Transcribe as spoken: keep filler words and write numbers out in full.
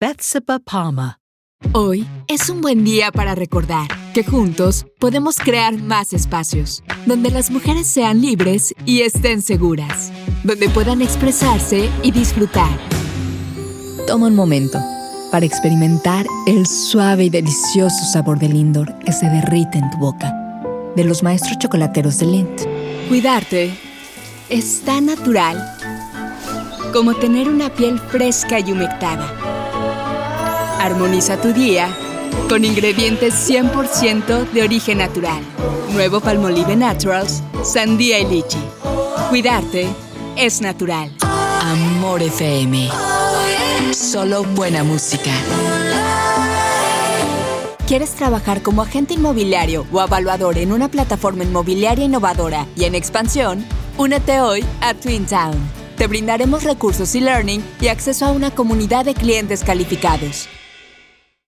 Bethsipa Palma. Hoy es un buen día para recordar que juntos podemos crear más espacios, donde las mujeres sean libres y estén seguras, donde puedan expresarse y disfrutar. Toma un momento para experimentar el suave y delicioso sabor de Lindor que se derrite en tu boca, de los maestros chocolateros de Lindt. Cuidarte es tan natural como tener una piel fresca y humectada. Armoniza tu día con ingredientes cien por ciento de origen natural. Nuevo Palmolive Naturals, sandía y lichi. Cuidarte es natural. Amor F M. Solo buena música. ¿Quieres trabajar como agente inmobiliario o evaluador en una plataforma inmobiliaria innovadora y en expansión? Únete hoy a Twin Town. Te brindaremos recursos e-learning y acceso a una comunidad de clientes calificados.